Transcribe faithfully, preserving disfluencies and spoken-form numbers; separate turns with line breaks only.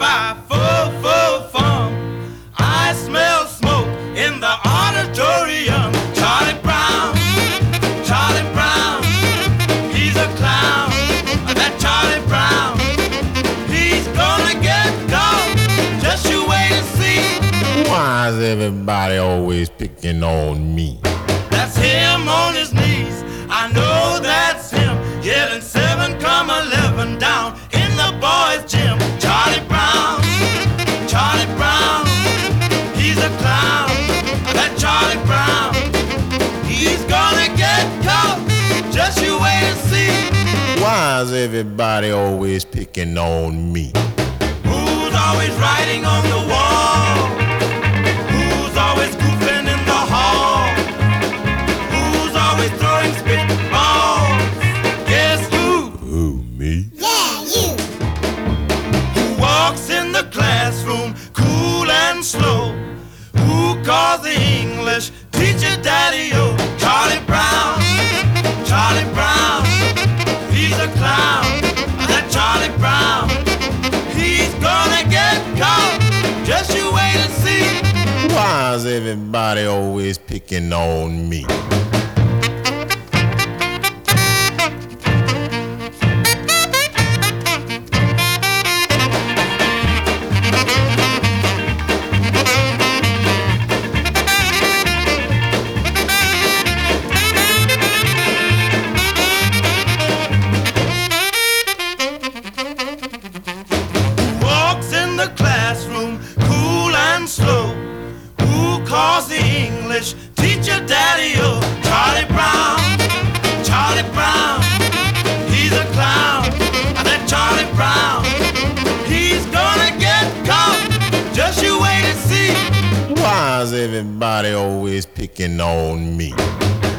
by full, full fun. I smell smoke in the auditorium. Charlie Brown, Charlie Brown, he's a clown. That Charlie Brown, he's gonna get caught. Just you wait and see.
Why is everybody always picking on me?
That's him on his knees. I know that's him. Yelling seven comma eleven down in the boys' gym. Charlie Brown, Charlie Brown, he's a clown. That Charlie Brown, he's gonna get caught. Just you wait and see.
Why is everybody always picking on me?
Who's always writing on the wall? Who's always goofing in the hall? Who's always throwing spitballs? Guess who?
Who, me?
Yeah, you.
Who walks in the classroom cool and slow? Who calls the English teacher daddy-o? Charlie Brown, Charlie Brown, he's a clown. That Charlie Brown, he's gonna get caught. Just you wait and see.
Why is everybody always picking on me?
Walks in the classroom cool and slow. Who calls the English teacher daddy-o? Charlie Brown, Charlie Brown, he's a clown. That Charlie Brown, he's gonna get caught. Just you wait and see.
Why is everybody always picking on me?